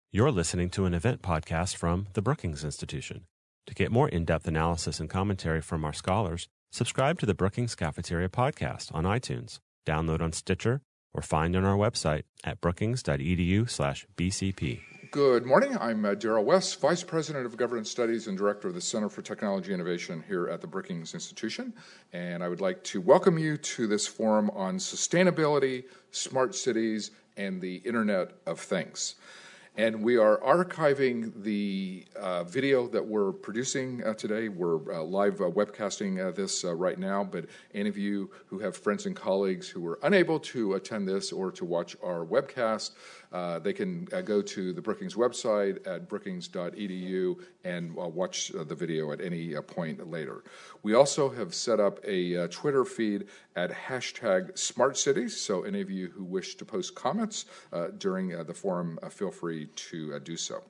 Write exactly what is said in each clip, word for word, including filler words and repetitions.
You're listening to an event podcast from the Brookings Institution. To get more in-depth analysis and commentary from our scholars, subscribe to the Brookings Cafeteria podcast on iTunes, download on Stitcher, or find on our website at brookings.edu slash BCP. Good morning. I'm uh, Darrell West, Vice President of Governance Studies and Director of the Center for Technology Innovation here at the Brookings Institution. And I would like to welcome you to this forum on sustainability, smart cities, and the Internet of Things. And we are archiving the uh, video that we're producing uh, today. We're uh, live uh, webcasting uh, this uh, right now, but any of you who have friends and colleagues who were unable to attend this or to watch our webcast, uh, they can uh, go to the Brookings website at brookings dot e d u and uh, watch uh, the video at any uh, point later. We also have set up a uh, Twitter feed at hashtag Smart Cities, so any of you who wish to post comments uh, during uh, the forum, uh, feel free to uh, do so.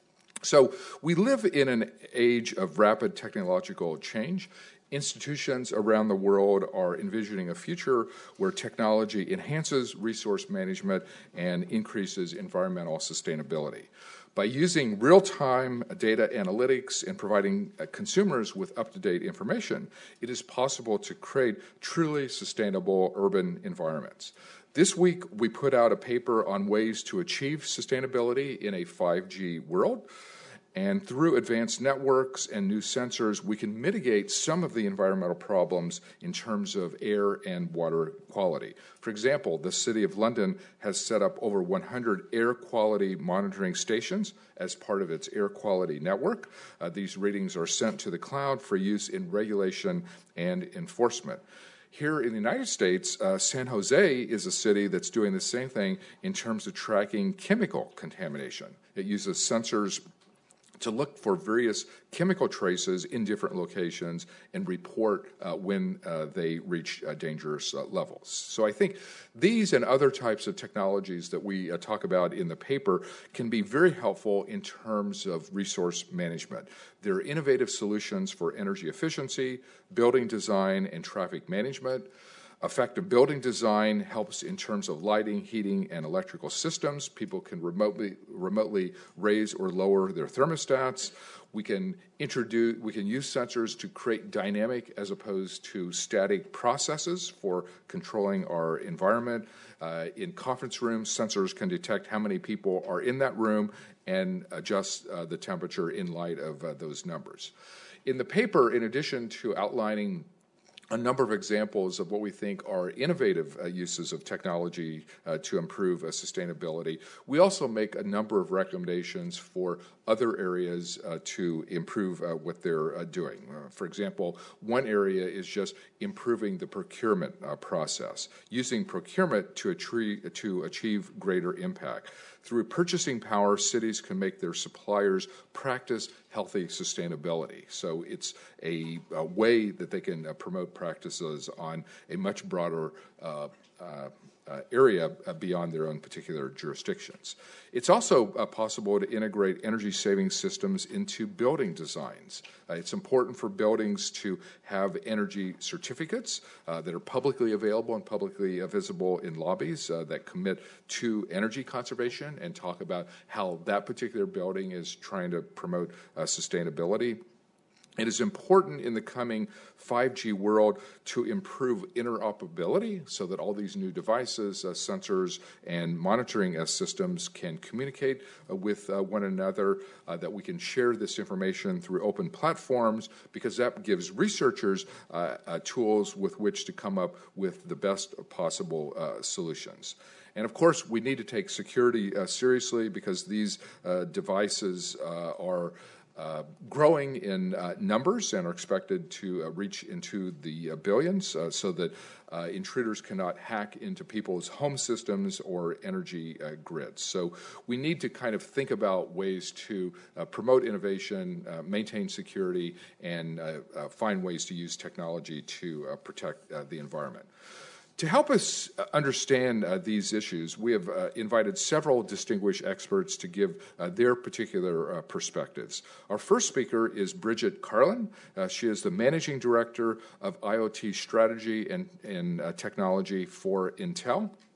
So we live in an age of rapid technological change. Institutions around the world are envisioning a future where technology enhances resource management and increases environmental sustainability. By using real-time data analytics and providing uh, consumers with up-to-date information, it is possible to create truly sustainable urban environments. This week, we put out a paper on ways to achieve sustainability in a five G world. And through advanced networks and new sensors, we can mitigate some of the environmental problems in terms of air and water quality. For example, the City of London has set up over one hundred air quality monitoring stations as part of its air quality network. Uh, these readings are sent to the cloud for use in regulation and enforcement. Here in the United States, uh, San Jose is a city that's doing the same thing in terms of tracking chemical contamination. It uses sensors to look for various chemical traces in different locations and report uh, when uh, they reach uh, dangerous uh, levels. So I think these and other types of technologies that we uh, talk about in the paper can be very helpful in terms of resource management. They're innovative solutions for energy efficiency, building design, and traffic management. Effective building design helps in terms of lighting, heating, and electrical systems. People can remotely remotely raise or lower their thermostats. We can introduce, we can use sensors to create dynamic as opposed to static processes for controlling our environment. Uh, in conference rooms, sensors can detect how many people are in that room and adjust uh, the temperature in light of uh, those numbers. In the paper, in addition to outlining a number of examples of what we think are innovative uh, uses of technology uh, to improve uh, sustainability, we also make a number of recommendations for other areas uh, to improve uh, what they're uh, doing. Uh, for example, one area is just improving the procurement uh, process, using procurement to achieve, to achieve greater impact. Through purchasing power, cities can make their suppliers practice healthy sustainability. So it's a, a way that they can uh, promote practices on a much broader uh, uh, uh, area uh, beyond their own particular jurisdictions. It's also uh, possible to integrate energy-saving systems into building designs. Uh, it's important for buildings to have energy certificates uh, that are publicly available and publicly uh, visible in lobbies uh, that commit to energy conservation and talk about how that particular building is trying to promote uh, sustainability. It is important in the coming five G world to improve interoperability so that all these new devices, uh, sensors, and monitoring uh, systems can communicate uh, with uh, one another, uh, that we can share this information through open platforms, because that gives researchers uh, uh, tools with which to come up with the best possible uh, solutions. And of course, we need to take security uh, seriously, because these uh, devices uh, are Uh, growing in uh, numbers and are expected to uh, reach into the uh, billions uh, so that uh, intruders cannot hack into people's home systems or energy uh, grids. So we need to kind of think about ways to uh, promote innovation, uh, maintain security, and uh, uh, find ways to use technology to uh, protect uh, the environment. To help us understand uh, these issues, we have uh, invited several distinguished experts to give uh, their particular uh, perspectives. Our first speaker is Bridget Carlin. Uh, she is the Managing Director of IoT Strategy and, and uh, Technology for Intel.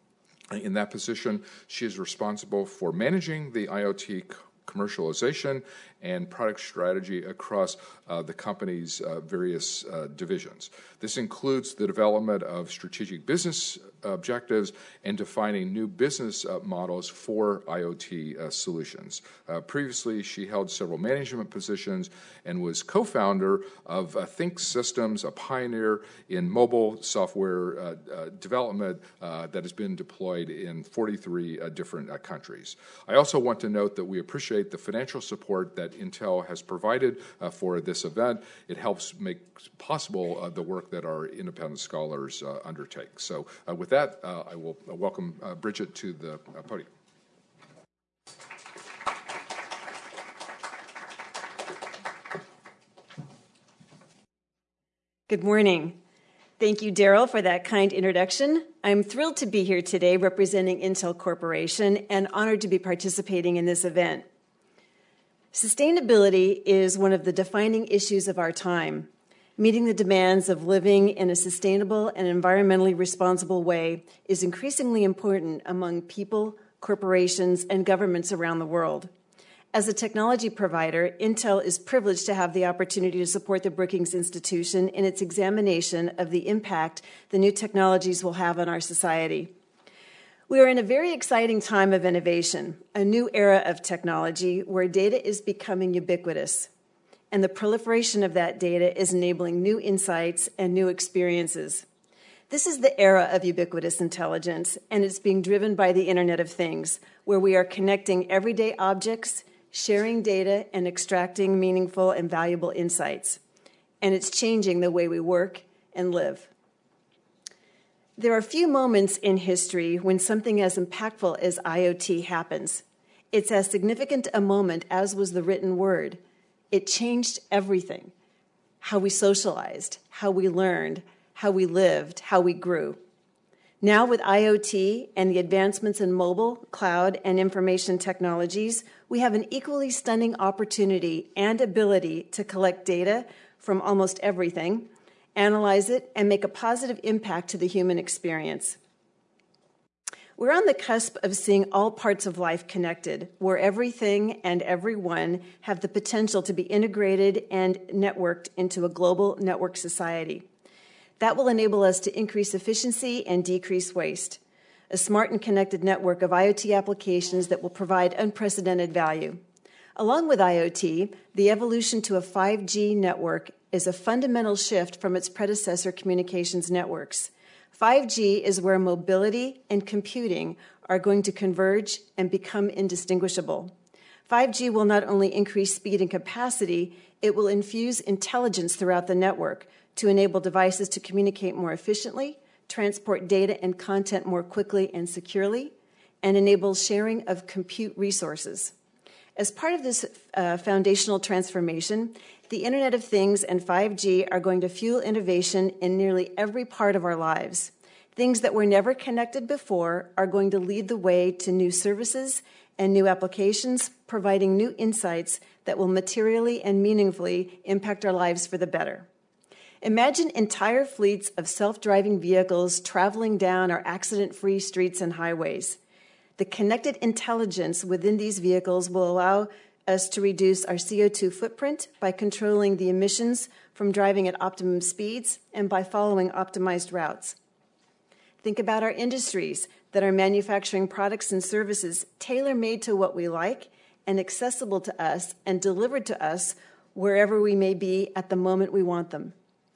In that position, she is responsible for managing the IoT commercialization and product strategy across uh, the company's uh, various uh, divisions. This includes the development of strategic business objectives and defining new business uh, models for IoT uh, solutions. Uh, previously, she held several management positions and was co-founder of uh, Think Systems, a pioneer in mobile software uh, uh, development uh, that has been deployed in forty-three uh, different uh, countries. I also want to note that we appreciate the financial support that Intel has provided uh, for this event. It helps make possible uh, the work that our independent scholars uh, undertake. So uh, with that, uh, I will welcome uh, Bridget to the uh, podium. Good morning. Thank you, Daryl, for that kind introduction. I'm thrilled to be here today representing Intel Corporation and honored to be participating in this event. Sustainability is one of the defining issues of our time. Meeting the demands of living in a sustainable and environmentally responsible way is increasingly important among people, corporations, and governments around the world. As a technology provider, Intel is privileged to have the opportunity to support the Brookings Institution in its examination of the impact the new technologies will have on our society. We are in a very exciting time of innovation, a new era of technology where data is becoming ubiquitous, and the proliferation of that data is enabling new insights and new experiences. This is the era of ubiquitous intelligence, and it's being driven by the Internet of Things, where we are connecting everyday objects, sharing data, and extracting meaningful and valuable insights. And it's changing the way we work and live. There are few moments in history when something as impactful as IoT happens. It's as significant a moment as was the written word. It changed everything: how we socialized, how we learned, how we lived, how we grew. Now with IoT and the advancements in mobile, cloud, and information technologies, we have an equally stunning opportunity and ability to collect data from almost everything, analyze it, and make a positive impact to the human experience. We're on the cusp of seeing all parts of life connected, where everything and everyone have the potential to be integrated and networked into a global network society. That will enable us to increase efficiency and decrease waste. A smart and connected network of IoT applications that will provide unprecedented value. Along with IoT, the evolution to a five G network is a fundamental shift from its predecessor communications networks. five G is where mobility and computing are going to converge and become indistinguishable. five G will not only increase speed and capacity, it will infuse intelligence throughout the network to enable devices to communicate more efficiently, transport data and content more quickly and securely, and enable sharing of compute resources. As part of this uh, foundational transformation, the Internet of Things and five G are going to fuel innovation in nearly every part of our lives. Things that were never connected before are going to lead the way to new services and new applications, providing new insights that will materially and meaningfully impact our lives for the better. Imagine entire fleets of self-driving vehicles traveling down our accident-free streets and highways. The connected intelligence within these vehicles will allow us to reduce our C O two footprint by controlling the emissions from driving at optimum speeds and by following optimized routes. Think about our industries that are manufacturing products and services tailor-made to what we like and accessible to us and delivered to us wherever we may be at the moment we want them.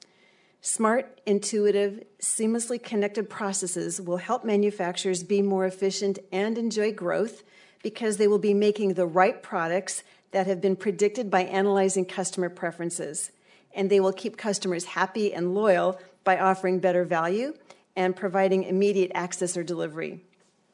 Smart, intuitive, seamlessly connected processes will help manufacturers be more efficient and enjoy growth because they will be making the right products that have been predicted by analyzing customer preferences. And they will keep customers happy and loyal by offering better value and providing immediate access or delivery.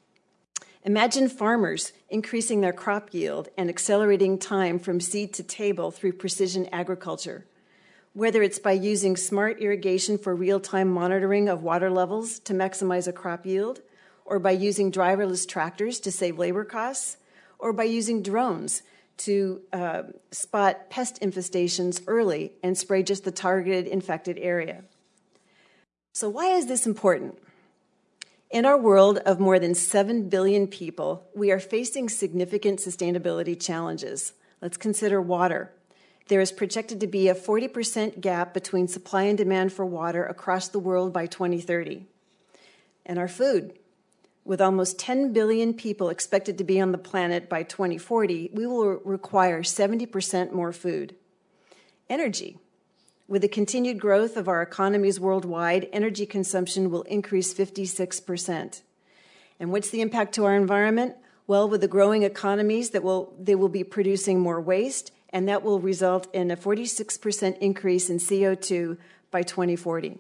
Imagine farmers increasing their crop yield and accelerating time from seed to table through precision agriculture. Whether it's by using smart irrigation for real-time monitoring of water levels to maximize a crop yield, or by using driverless tractors to save labor costs, or by using drones to uh, spot pest infestations early and spray just the targeted infected area. So why is this important? In our world of more than seven billion people, we are facing significant sustainability challenges. Let's consider water. There is projected to be a forty percent gap between supply and demand for water across the world by twenty thirty. And our food. With almost ten billion people expected to be on the planet by twenty forty, we will require seventy percent more food. Energy. With the continued growth of our economies worldwide, energy consumption will increase fifty-six percent. And what's the impact to our environment? Well, with the growing economies, that will, they will be producing more waste, and that will result in a forty-six percent increase in C O two by twenty forty.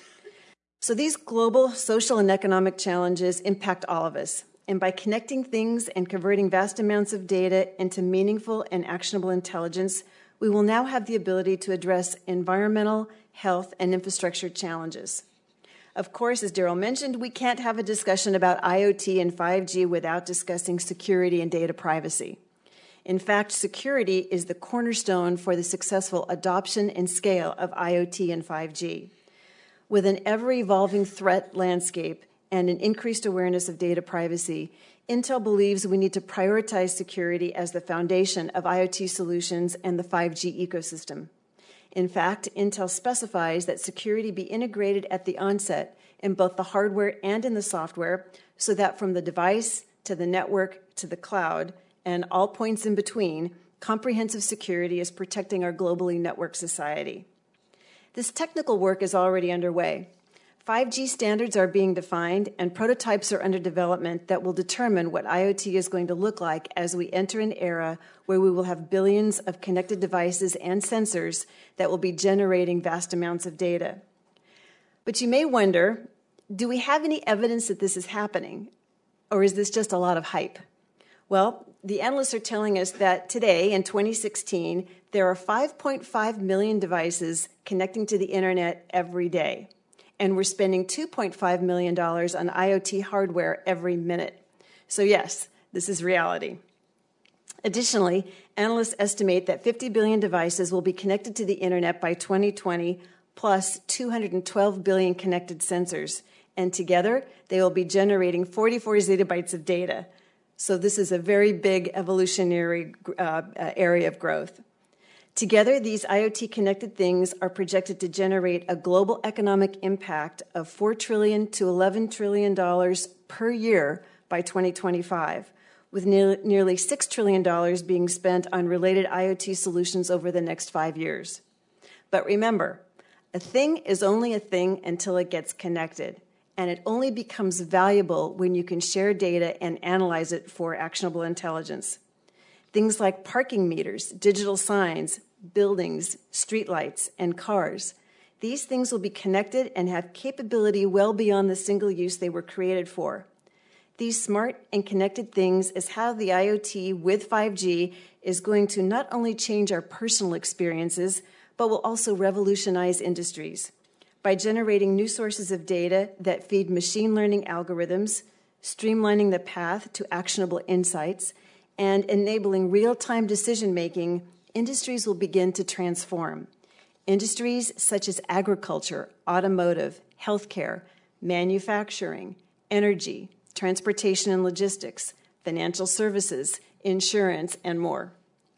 So these global social and economic challenges impact all of us. And by connecting things and converting vast amounts of data into meaningful and actionable intelligence, we will now have the ability to address environmental, health, and infrastructure challenges. Of course, as Daryl mentioned, we can't have a discussion about I O T and five G without discussing security and data privacy. In fact, security is the cornerstone for the successful adoption and scale of I O T and five G. With an ever-evolving threat landscape and an increased awareness of data privacy, Intel believes we need to prioritize security as the foundation of I O T solutions and the five G ecosystem. In fact, Intel specifies that security be integrated at the onset in both the hardware and in the software, so that from the device to the network to the cloud and all points in between, comprehensive security is protecting our globally networked society. This technical work is already underway. five G standards are being defined, and prototypes are under development that will determine what I O T is going to look like as we enter an era where we will have billions of connected devices and sensors that will be generating vast amounts of data. But you may wonder, do we have any evidence that this is happening, or is this just a lot of hype? Well, the analysts are telling us that today, in twenty sixteen, there are five point five million devices connecting to the internet every day. And we're spending two point five million dollars on I O T hardware every minute. So yes, this is reality. Additionally, analysts estimate that fifty billion devices will be connected to the internet by twenty twenty, plus two hundred twelve billion connected sensors. And together, they will be generating forty-four zettabytes of data. So this is a very big evolutionary uh, area of growth. Together, these I O T connected things are projected to generate a global economic impact of four trillion dollars to eleven trillion dollars per year by twenty twenty-five, with ne- nearly six trillion dollars being spent on related I O T solutions over the next five years. But remember, a thing is only a thing until it gets connected, and it only becomes valuable when you can share data and analyze it for actionable intelligence. Things like parking meters, digital signs, buildings, streetlights, and cars. These things will be connected and have capability well beyond the single use they were created for. These smart and connected things is how the I O T with five G is going to not only change our personal experiences, but will also revolutionize industries by generating new sources of data that feed machine learning algorithms, streamlining the path to actionable insights, and enabling real-time decision-making. Industries will begin to transform. Industries such as agriculture, automotive, healthcare, manufacturing, energy, transportation and logistics, financial services, insurance, and more.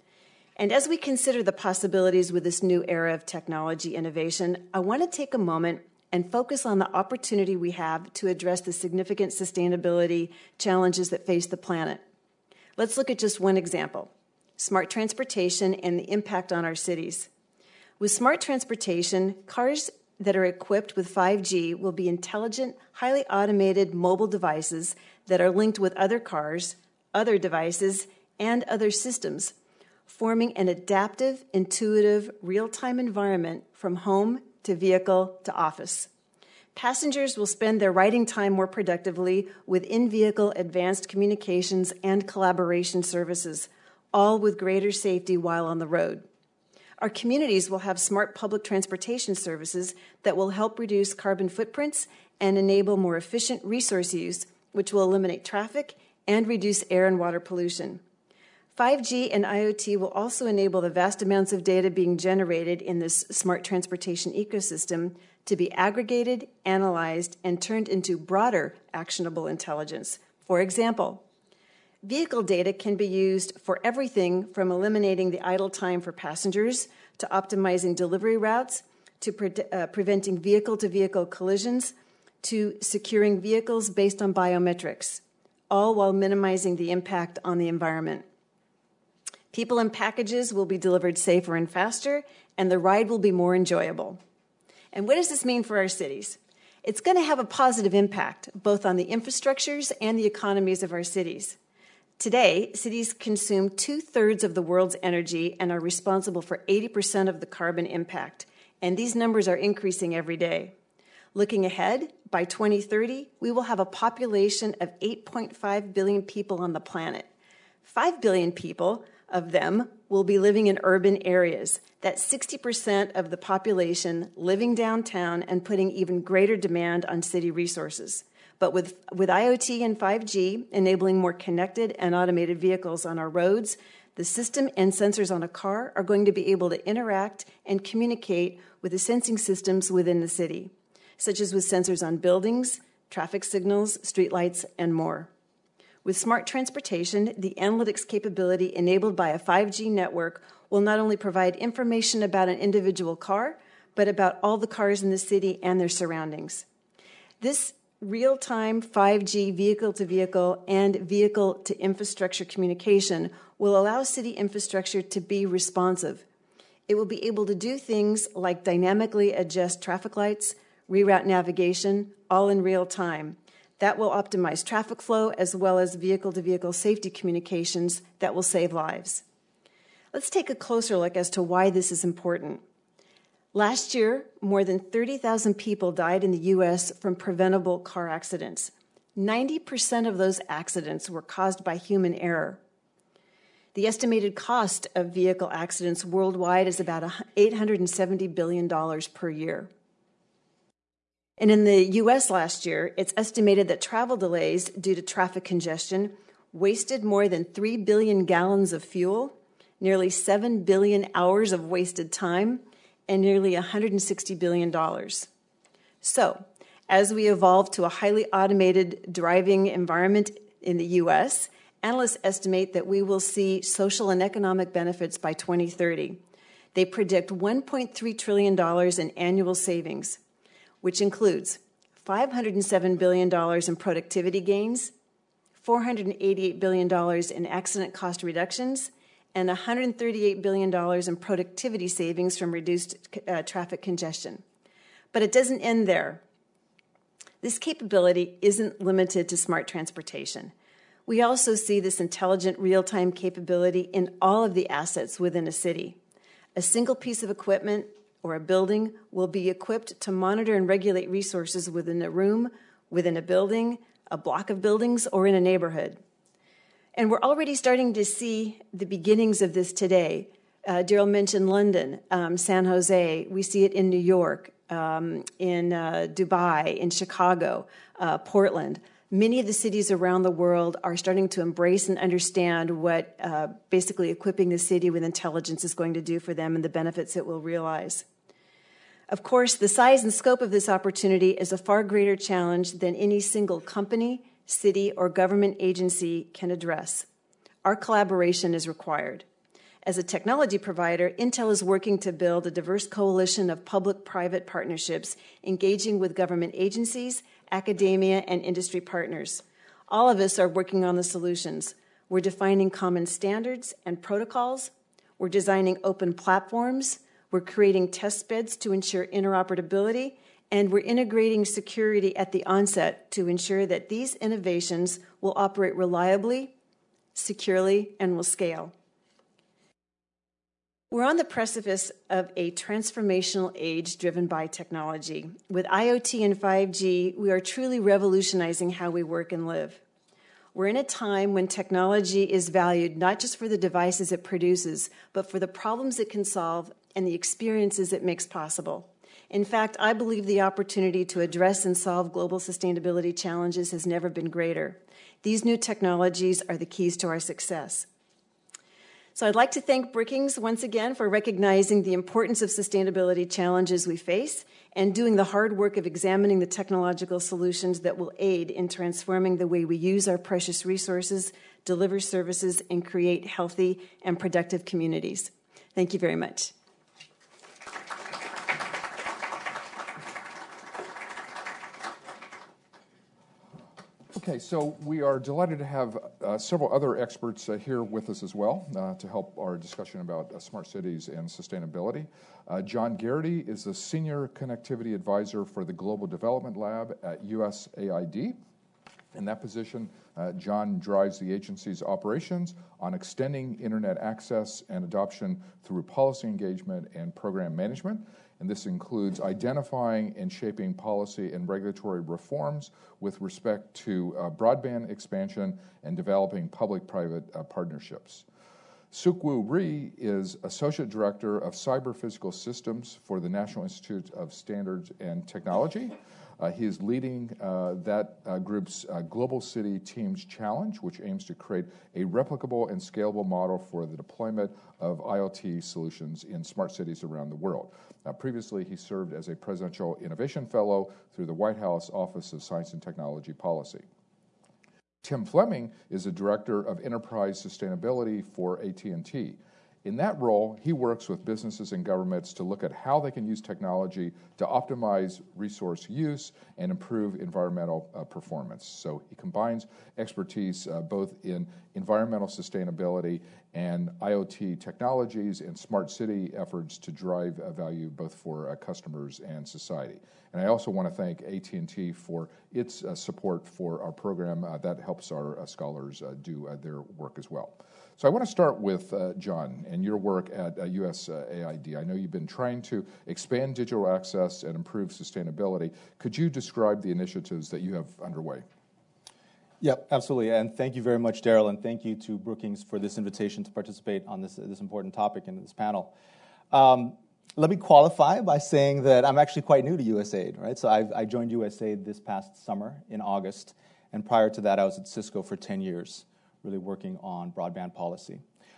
And as we consider the possibilities with this new era of technology innovation, I want to take a moment and focus on the opportunity we have to address the significant sustainability challenges that face the planet. Let's look at just one example: smart transportation and the impact on our cities. With smart transportation, cars that are equipped with five G will be intelligent, highly automated mobile devices that are linked with other cars, other devices, and other systems, forming an adaptive, intuitive, real-time environment from home to vehicle to office. Passengers will spend their riding time more productively with in-vehicle advanced communications and collaboration services, all with greater safety while on the road. Our communities will have smart public transportation services that will help reduce carbon footprints and enable more efficient resource use, which will eliminate traffic and reduce air and water pollution. five G and I O T will also enable the vast amounts of data being generated in this smart transportation ecosystem to be aggregated, analyzed, and turned into broader actionable intelligence. For example, vehicle data can be used for everything from eliminating the idle time for passengers to optimizing delivery routes to pre- uh, preventing vehicle-to-vehicle collisions to securing vehicles based on biometrics, all while minimizing the impact on the environment. People and packages will be delivered safer and faster, and the ride will be more enjoyable. And what does this mean for our cities? It's going to have a positive impact, both on the infrastructures and the economies of our cities. Today, cities consume two-thirds of the world's energy and are responsible for eighty percent of the carbon impact, and these numbers are increasing every day. Looking ahead, by twenty thirty, we will have a population of eight point five billion people on the planet. five billion people of them will be living in urban areas. That's sixty percent of the population living downtown and putting even greater demand on city resources. But with, with IoT and five G enabling more connected and automated vehicles on our roads, the system and sensors on a car are going to be able to interact and communicate with the sensing systems within the city, such as with sensors on buildings, traffic signals, streetlights, and more. With smart transportation, the analytics capability enabled by a five G network will not only provide information about an individual car, but about all the cars in the city and their surroundings. This real-time five G vehicle-to-vehicle and vehicle-to-infrastructure communication will allow city infrastructure to be responsive. It will be able to do things like dynamically adjust traffic lights, reroute navigation, all in real time. That will optimize traffic flow as well as vehicle-to-vehicle safety communications that will save lives. Let's take a closer look as to why this is important. Last year, more than thirty thousand people died in the U S from preventable car accidents. ninety percent of those accidents were caused by human error. The estimated cost of vehicle accidents worldwide is about eight hundred seventy billion dollars per year. And in the U S last year, it's estimated that travel delays due to traffic congestion wasted more than three billion gallons of fuel, nearly seven billion hours of wasted time, and nearly one hundred sixty billion dollars. So, as we evolve to a highly automated driving environment in the U S, analysts estimate that we will see social and economic benefits by twenty thirty. They predict one point three trillion dollars in annual savings, which includes five hundred seven billion dollars in productivity gains, four hundred eighty-eight billion dollars in accident cost reductions, and one hundred thirty-eight billion dollars in productivity savings from reduced uh, traffic congestion. But it doesn't end there. This capability isn't limited to smart transportation. We also see this intelligent real-time capability in all of the assets within a city. A single piece of equipment or a building will be equipped to monitor and regulate resources within a room, within a building, a block of buildings, or in a neighborhood. And we're already starting to see the beginnings of this today. Uh, Daryl mentioned London, um, San Jose. We see it in New York, um, in uh, Dubai, in Chicago, uh, Portland. Many of the cities around the world are starting to embrace and understand what uh, basically equipping the city with intelligence is going to do for them and the benefits it will realize. Of course, the size and scope of this opportunity is a far greater challenge than any single company, city, or government agency can address. Our collaboration is required. As a technology provider, Intel is working to build a diverse coalition of public-private partnerships engaging with government agencies, academia, and industry partners. All of us are working on the solutions. We're defining common standards and protocols. We're designing open platforms. We're creating test beds to ensure interoperability. And we're integrating security at the onset to ensure that these innovations will operate reliably, securely, and will scale. We're on the precipice of a transformational age driven by technology. With IoT and five G, we are truly revolutionizing how we work and live. We're in a time when technology is valued not just for the devices it produces, but for the problems it can solve and the experiences it makes possible. In fact, I believe the opportunity to address and solve global sustainability challenges has never been greater. These new technologies are the keys to our success. So I'd like to thank Brookings once again for recognizing the importance of sustainability challenges we face and doing the hard work of examining the technological solutions that will aid in transforming the way we use our precious resources, deliver services, and create healthy and productive communities. Thank you very much. Okay, so we are delighted to have uh, several other experts uh, here with us as well uh, to help our discussion about uh, smart cities and sustainability. Uh, John Garrity is the Senior Connectivity Advisor for the Global Development Lab at U S A I D. In that position, uh, John drives the agency's operations on extending internet access and adoption through policy engagement and program management. And this includes identifying and shaping policy and regulatory reforms with respect to uh, broadband expansion and developing public-private uh, partnerships. Suk-Woo Ri is Associate Director of Cyber Physical Systems for the National Institute of Standards and Technology. Uh, he is leading uh, that uh, group's uh, Global City Teams Challenge, which aims to create a replicable and scalable model for the deployment of IoT solutions in smart cities around the world. Uh, previously, he served as a Presidential Innovation Fellow through the White House Office of Science and Technology Policy. Tim Fleming is the Director of Enterprise Sustainability for A T and T. In that role, he works with businesses and governments to look at how they can use technology to optimize resource use and improve environmental uh, performance. So he combines expertise uh, both in environmental sustainability and IoT technologies and smart city efforts to drive uh, value both for uh, customers and society. And I also want to thank A T and T for its uh, support for our program uh, that helps our uh, scholars uh, do uh, their work as well. So I want to start with uh, John and your work at uh, U S A I D. I know you've been trying to expand digital access and improve sustainability. Could you describe the initiatives that you have underway? Yep, absolutely. And thank you very much, Daryl, and thank you to Brookings for this invitation to participate on this, this important topic in this panel. Um, let me qualify by saying that I'm actually quite new to U S A I D, right? So I've, I joined U S A I D this past summer in August, and prior to that I was at Cisco for ten years. Really working on broadband policy.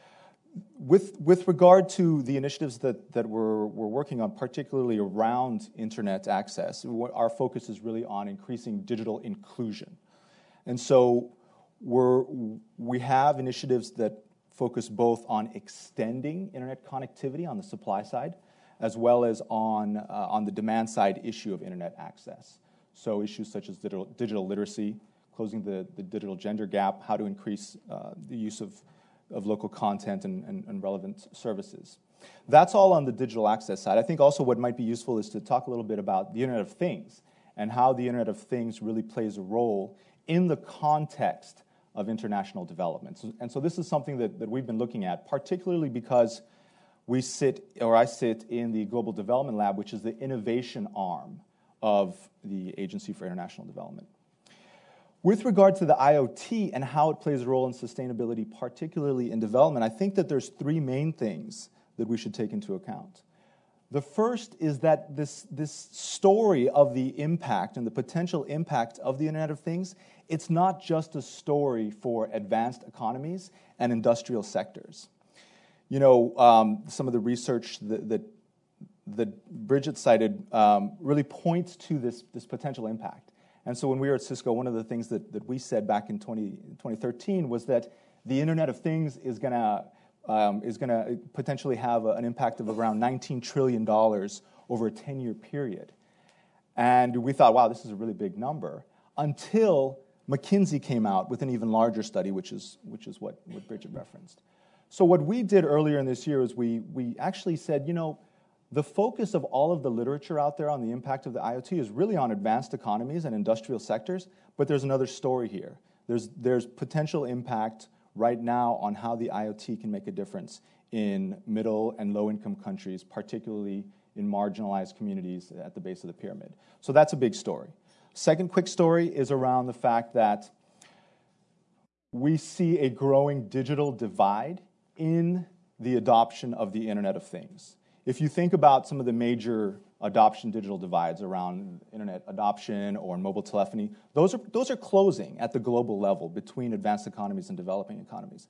With, with regard to the initiatives that, that we're, we're working on, particularly around internet access, our focus is really on increasing digital inclusion. And so we're, we have initiatives that focus both on extending internet connectivity on the supply side, as well as on, uh, on the demand side issue of internet access. So issues such as digital, digital literacy, closing the, the digital gender gap, how to increase uh, the use of, of local content and, and, and relevant services. That's all on the digital access side. I think also what might be useful is to talk a little bit about the Internet of Things and how the Internet of Things really plays a role in the context of international development. So, and so this is something that, that we've been looking at, particularly because we sit, or I sit in the Global Development Lab, which is the innovation arm of the Agency for International Development. With regard to the IoT and how it plays a role in sustainability, particularly in development, I think that there's three main things that we should take into account. The first is that this, this story of the impact and the potential impact of the Internet of Things, it's not just a story for advanced economies and industrial sectors. You know, um, some of the research that, that, that Bridget cited um, really points to this, this potential impact. And so when we were at Cisco, one of the things that, that we said back in twenty thirteen was that the Internet of Things is going to um, is going to potentially have a, an impact of around nineteen trillion dollars over a ten-year period. And we thought, wow, this is a really big number, until McKinsey came out with an even larger study, which is, which is what, what Bridget referenced. So what we did earlier in this year is we, we actually said, you know, the focus of all of the literature out there on the impact of the IoT is really on advanced economies and industrial sectors, but there's another story here. There's, there's potential impact right now on how the IoT can make a difference in middle and low-income countries, particularly in marginalized communities at the base of the pyramid. So that's a big story. Second quick story is around the fact that we see a growing digital divide in the adoption of the Internet of Things. If you think about some of the major adoption digital divides around internet adoption or mobile telephony, those are, those are closing at the global level between advanced economies and developing economies.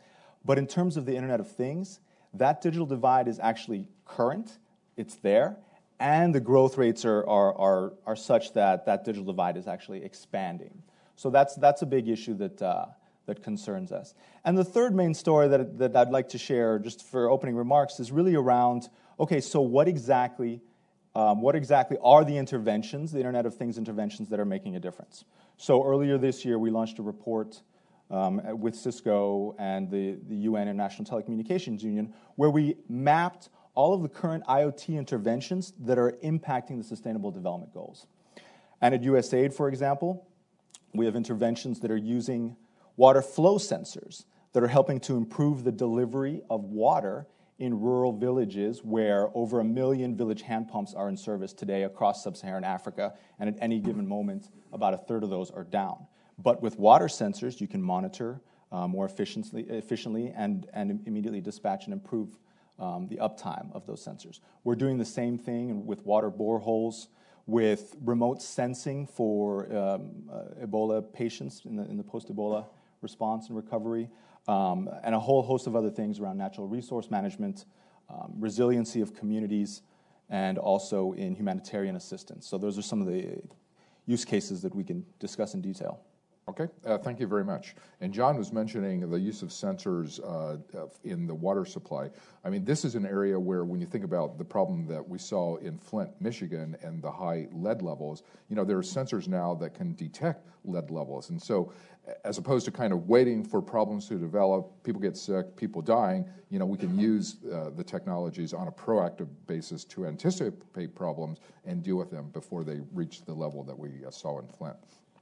But in terms of the Internet of Things, that digital divide is actually current, it's there, and the growth rates are, are, are, are such that that digital divide is actually expanding. So that's, that's a big issue that, uh, that concerns us. And the third main story that, that I'd like to share, just for opening remarks, is really around, okay, so what exactly, um, what exactly are the interventions, the Internet of Things interventions that are making a difference? So earlier this year, we launched a report um, with Cisco and the, the U N International Telecommunications Union, where we mapped all of the current IoT interventions that are impacting the Sustainable Development Goals. And at U S A I D, for example, we have interventions that are using water flow sensors that are helping to improve the delivery of water in rural villages where over a million village hand pumps are in service today across sub-Saharan Africa, and at any given moment, about a third of those are down. But with water sensors, you can monitor uh, more efficiently, efficiently and, and immediately dispatch and improve um, the uptime of those sensors. We're doing the same thing with water boreholes, with remote sensing for um, uh, Ebola patients in the, in the post-Ebola response and recovery, um, and a whole host of other things around natural resource management, um, resiliency of communities, and also in humanitarian assistance. So those are some of the use cases that we can discuss in detail. Okay, uh, thank you very much. And John was mentioning the use of sensors uh, in the water supply. I mean, this is an area where when you think about the problem that we saw in Flint, Michigan, and the high lead levels, you know, there are sensors now that can detect lead levels. And so as opposed to kind of waiting for problems to develop, people get sick, people dying, you know, we can use uh, the technologies on a proactive basis to anticipate problems and deal with them before they reach the level that we uh, saw in Flint.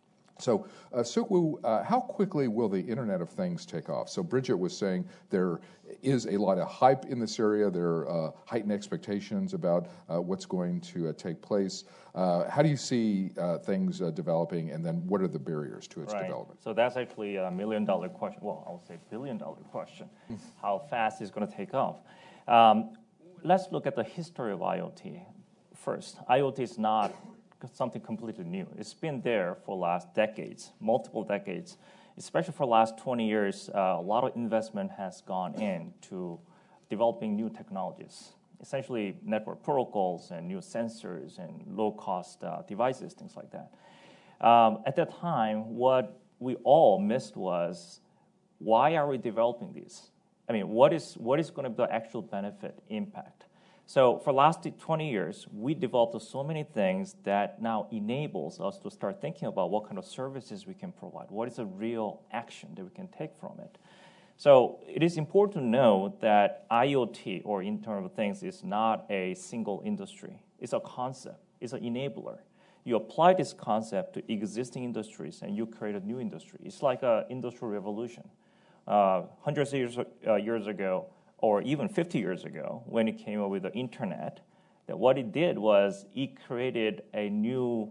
So, uh, Suk-Woo, uh, how quickly will the Internet of Things take off? So Bridget was saying there is a lot of hype in this area. There are uh, heightened expectations about uh, what's going to uh, take place. Uh, how do you see uh, things uh, developing, and then what are the barriers to its right. development? So that's actually a million-dollar question. Well, I would say billion-dollar question. How fast is going to take off? Um, let's look at the history of IoT first. IoT is not something completely new. It's been there for the last decades, multiple decades. Especially for the last twenty years, uh, a lot of investment has gone into developing new technologies, essentially network protocols and new sensors and low-cost uh, devices, things like that. Um, at that time, what we all missed was, why are we developing these? I mean, what is, what is going to be the actual benefit, impact? So for the last twenty years, we developed so many things that now enables us to start thinking about what kind of services we can provide. What is a real action that we can take from it? So it is important to know that IoT, or Internet of Things, is not a single industry. It's a concept. It's an enabler. You apply this concept to existing industries, and you create a new industry. It's like an industrial revolution. Uh, hundreds of years, uh, years ago, or even fifty years ago, when it came up with the internet, that what it did was it created a new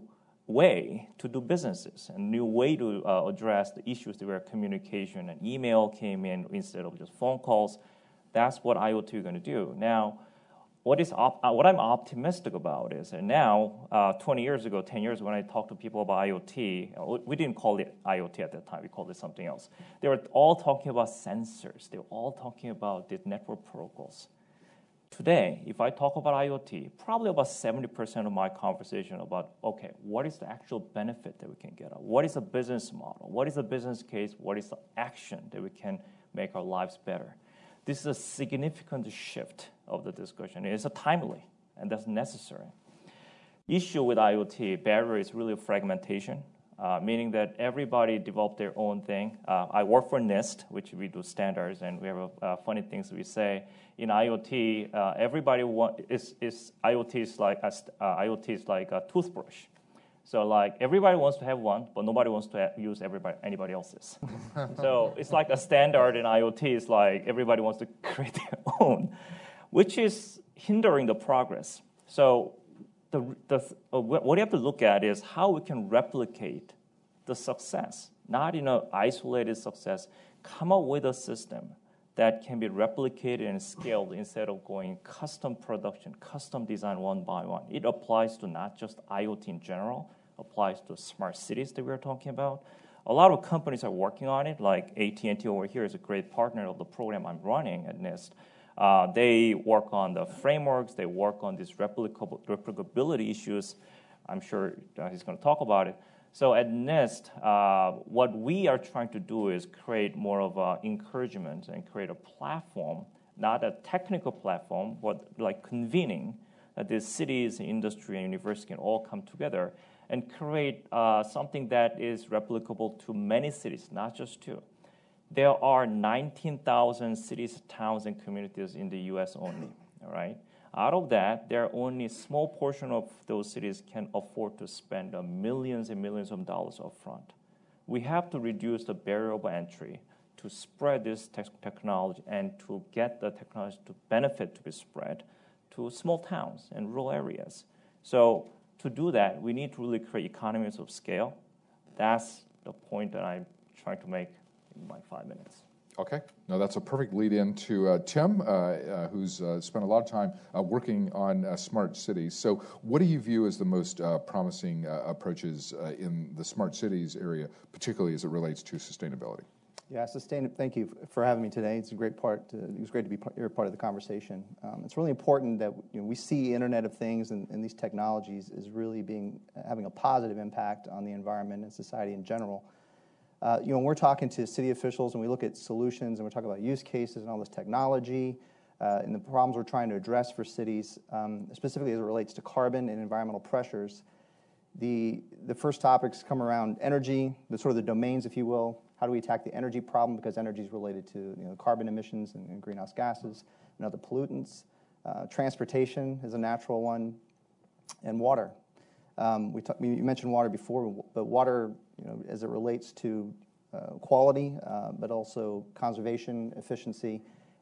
way to do businesses, a new way to uh, address the issues that were communication, and email came in instead of just phone calls. That's what IoT is going to do. Now, what is op- uh, what I'm optimistic about is that now, uh, twenty years ago, ten years ago, when I talked to people about IoT, we didn't call it IoT at that time, we called it something else. They were all talking about sensors. They were all talking about the network protocols. Today, if I talk about IoT, probably about seventy percent of my conversation about, okay, what is the actual benefit that we can get out? What is the business model? What is the business case? What is the action that we can make our lives better? This is a significant shift of the discussion. It's a timely, and that's necessary. Issue with IoT, barrier is really fragmentation, uh, meaning that everybody developed their own thing. Uh, I work for NIST, which we do standards, and we have uh, funny things we say. In IoT, uh, everybody want, is, is IoT is like a, uh, IoT is like a toothbrush. So like everybody wants to have one, but nobody wants to use everybody anybody else's. So it's like a standard in IoT. It's like everybody wants to create their own, which is hindering the progress. So the, the uh, what you have to look at is how we can replicate the success, not in an isolated success. Come up with a system that can be replicated and scaled instead of going custom production, custom design one by one. It applies to not just IoT in general, applies to smart cities that we're talking about, A lot of companies are working on it, like A T and T over here is a great partner of the program I'm running at NIST. Uh, they work on the frameworks, they work on these replicable, replicability issues. I'm sure uh, he's going to talk about it. So at NIST, uh, what we are trying to do is create more of an encouragement and create a platform, not a technical platform, but like convening that the cities, industry, and university can all come together and create uh, something that is replicable to many cities, not just two. There are nineteen thousand cities, towns, and communities in the U S only, all right? Out of that, there are only a small portion of those cities can afford to spend uh, millions and millions of dollars up front. We have to reduce the barrier of entry to spread this te- technology and to get the technology to benefit to be spread to small towns and rural areas. So to do that, we need to really create economies of scale. That's the point that I'm trying to make in my five minutes. Okay. No, that's a perfect lead in to uh, Tim, uh, uh, who's uh, spent a lot of time uh, working on uh, smart cities. So what do you view as the most uh, promising uh, approaches uh, in the smart cities area, particularly as it relates to sustainability? Yeah, sustain. Thank you for having me today. It's a great part. To, it was great to be part, you're part of the conversation. Um, it's really important that you know, we see Internet of Things and, and these technologies is really being having a positive impact on the environment and society in general. Uh, you know, when we're talking to city officials and we look at solutions and we're talking about use cases and all this technology uh, and the problems we're trying to address for cities, um, specifically as it relates to carbon and environmental pressures, the the first topics come around energy, the sort of the domains, if you will. How do we attack the energy problem? Because energy is related to you know, carbon emissions and, and greenhouse gases and other pollutants. Uh, transportation is a natural one, and water. Um, we, talk, we mentioned water before, but water, you know, as it relates to uh, quality, uh, but also conservation, efficiency,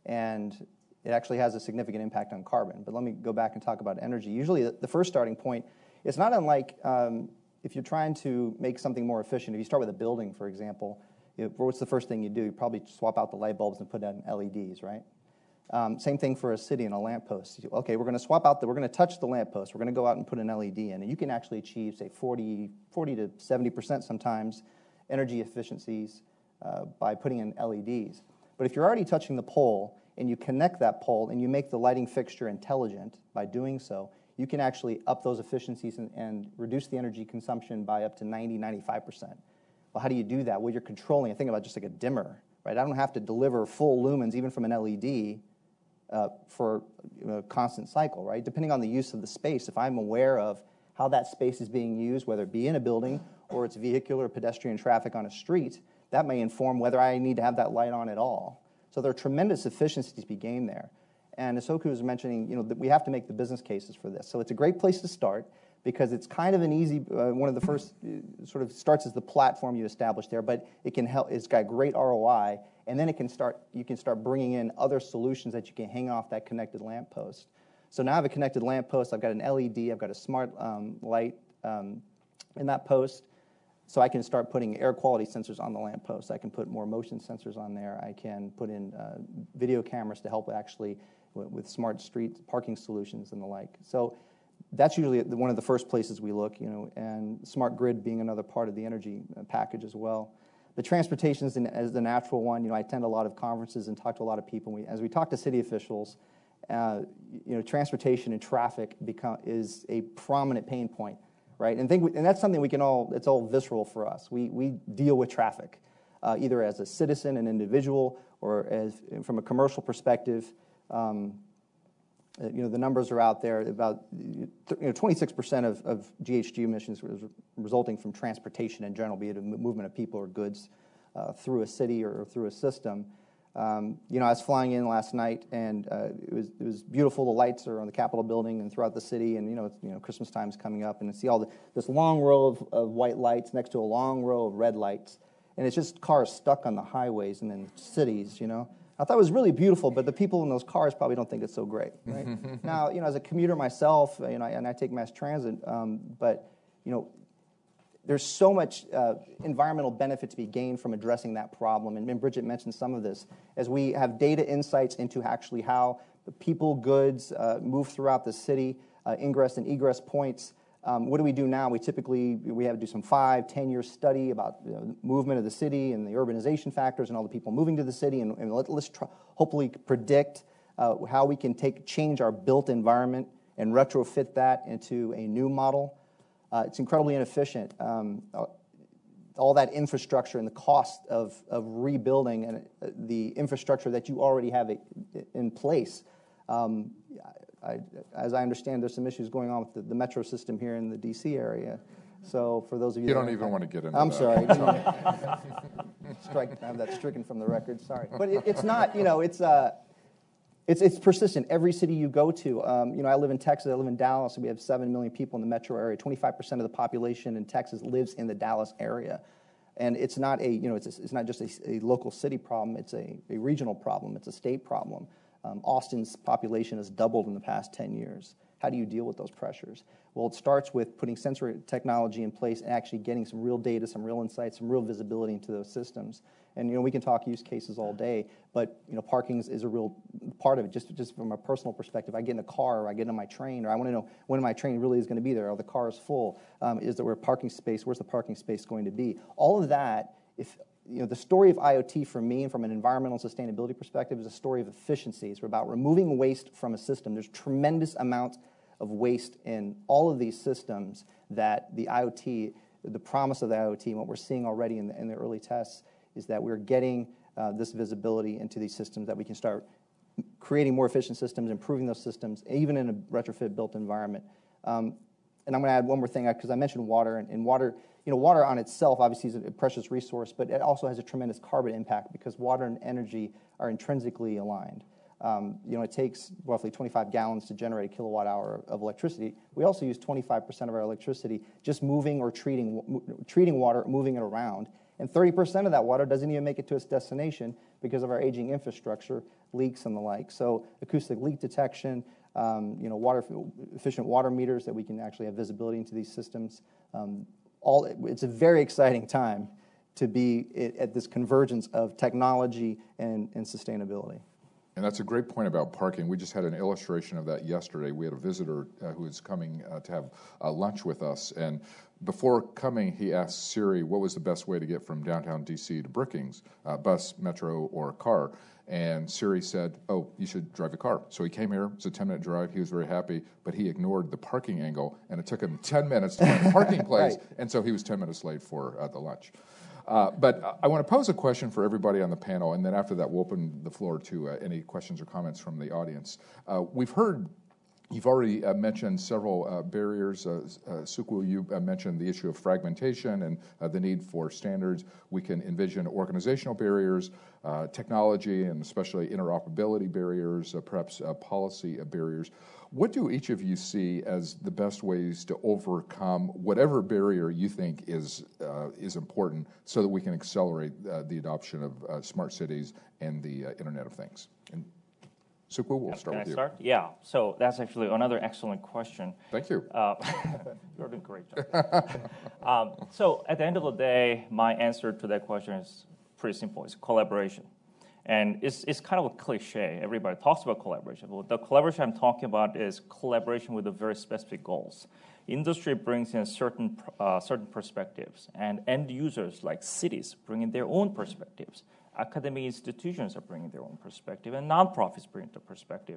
and it actually has a significant impact on carbon. But let me go back and talk about energy. Usually, the first starting point, it's not unlike um, if you're trying to make something more efficient. If you start with a building, for example, you know, what's the first thing you do? You probably swap out the light bulbs and put in L E Ds, right? Um, same thing for a city and a lamppost. Okay, we're going to swap out the, we're going to touch the lamppost. We're going to go out and put an L E D in, and you can actually achieve, say, forty, forty to seventy percent sometimes energy efficiencies uh, by putting in L E Ds. But if you're already touching the pole and you connect that pole and you make the lighting fixture intelligent by doing so, you can actually up those efficiencies and, and reduce the energy consumption by up to ninety, ninety-five percent. Well, how do you do that? Well, you're controlling. I think about just like a dimmer, right? I don't have to deliver full lumens even from an L E D uh, for you know, a constant cycle, right? Depending on the use of the space, if I'm aware of how that space is being used, whether it be in a building or it's vehicular or pedestrian traffic on a street, that may inform whether I need to have that light on at all. So there are tremendous efficiencies to be gained there. And as Hoku was mentioning, you know, that we have to make the business cases for this. So it's a great place to start because it's kind of an easy, uh, one of the first, uh, sort of starts as the platform you establish there, but it can help, it's got great R O I, and then it can start, you can start bringing in other solutions that you can hang off that connected lamppost. So now I have a connected lamppost, I've got an L E D, I've got a smart um, light um, in that post, so I can start putting air quality sensors on the lamppost. I can put more motion sensors on there. I can put in uh, video cameras to help actually with smart street parking solutions and the like. So that's usually one of the first places we look, you know, and smart grid being another part of the energy package as well. But transportation is, an, is the natural one. You know, I attend a lot of conferences and talk to a lot of people. We, as we talk to city officials, uh, you know, transportation and traffic become is a prominent pain point, right? And think, we, and that's something we can all. It's all visceral for us. We we deal with traffic, uh, either as a citizen, an individual, or as from a commercial perspective. Um, you know, the numbers are out there. About you know, twenty-six percent of, of G H G emissions was resulting from transportation in general, be it a movement of people or goods uh, through a city or, or through a system. Um, you know, I was flying in last night, and uh, it was it was beautiful. The lights are on the Capitol building and throughout the city, and you know, it's, you know, Christmas time's coming up, and I see all the, this long row of, of white lights next to a long row of red lights, and it's just cars stuck on the highways and in cities, you know. I thought it was really beautiful, but the people in those cars probably don't think it's so great, right? Now, you know, as a commuter myself, you know, and I take mass transit, um, but, you know, there's so much uh, environmental benefit to be gained from addressing that problem, and, and Bridget mentioned some of this. As we have data insights into actually how the people, goods uh, move throughout the city, uh, ingress and egress points, Um, what do we do now? We typically, we have to do some five, ten-year study about you know, movement of the city and the urbanization factors and all the people moving to the city, and, and let, let's try, hopefully predict uh, how we can take change our built environment and retrofit that into a new model. Uh, it's incredibly inefficient. Um, all that infrastructure and the cost of, of rebuilding and uh, the infrastructure that you already have in place. Um, I, as I understand, there's some issues going on with the, the metro system here in the D C area. So for those of you, you that don't even want to get into I'm that. sorry. Strike, I have that stricken from the record. Sorry, but it, it's not. You know, it's uh, it's it's persistent. Every city you go to. Um, you know, I live in Texas. I live in Dallas. And we have seven million people in the metro area. twenty-five percent of the population in Texas lives in the Dallas area. And it's not a, you know, it's a, it's not just a, a local city problem. It's a, a regional problem. It's a state problem. Um, Austin's population has doubled in the past ten years. How do you deal with those pressures? Well, it starts with putting sensor technology in place and actually getting some real data, some real insights, some real visibility into those systems. And, you know, we can talk use cases all day, but, you know, parking is a real part of it. Just, just from a personal perspective, I get in a car or I get on my train, or I want to know when my train really is going to be there, or the car is full. Um, is there a parking space? Where's the parking space going to be? All of that, if you know, the story of IoT for me and from an environmental sustainability perspective is a story of efficiency. It's about removing waste from a system. There's tremendous amount of waste in all of these systems that the IoT, the promise of the IoT, and what we're seeing already in the, in the early tests is that we're getting uh, this visibility into these systems that we can start creating more efficient systems, improving those systems, even in a retrofit built environment. Um, and I'm going to add one more thing because I mentioned water, and, and water, you know, water on itself obviously is a precious resource, but it also has a tremendous carbon impact because water and energy are intrinsically aligned. Um, you know, it takes roughly twenty-five gallons to generate a kilowatt hour of electricity. We also use twenty-five percent of our electricity just moving or treating treating water, moving it around. And thirty percent of that water doesn't even make it to its destination because of our aging infrastructure, leaks and the like. So acoustic leak detection, um, you know, water efficient water meters that we can actually have visibility into these systems. Um, all it's a very exciting time to be at this convergence of technology and, and sustainability. And that's a great point about parking. We just had an illustration of that yesterday. We had a visitor uh, who was coming uh, to have uh, lunch with us, and before coming, he asked Siri what was the best way to get from downtown D C to Brookings, uh, bus, metro, or car. And Siri said, oh, you should drive a car. So he came here. It's a ten-minute drive. He was very happy, but he ignored the parking angle, and it took him ten minutes to find a parking place, right. And so he was ten minutes late for uh, the lunch. Uh, but I want to pose a question for everybody on the panel, and then after that, we'll open the floor to uh, any questions or comments from the audience. Uh, we've heard, you've already uh, mentioned several uh, barriers. Uh, uh, Sukwu, you uh, mentioned the issue of fragmentation and uh, the need for standards. We can envision organizational barriers, uh, technology, and especially interoperability barriers, uh, perhaps uh, policy uh, barriers. What do each of you see as the best ways to overcome whatever barrier you think is uh, is important so that we can accelerate uh, the adoption of uh, smart cities and the uh, Internet of Things? And Sukwu, we'll start Can with I you. Start? Yeah, so that's actually another excellent question. Thank you. Uh, you're doing a great job. um, so at the end of the day, my answer to that question is pretty simple. It's collaboration. And it's, it's kind of a cliche. Everybody talks about collaboration. But the collaboration I'm talking about is collaboration with a very specific goals. Industry brings in certain, uh, certain perspectives, and end users like cities bring in their own perspectives. Academic institutions are bringing their own perspective, and nonprofits bring their perspective.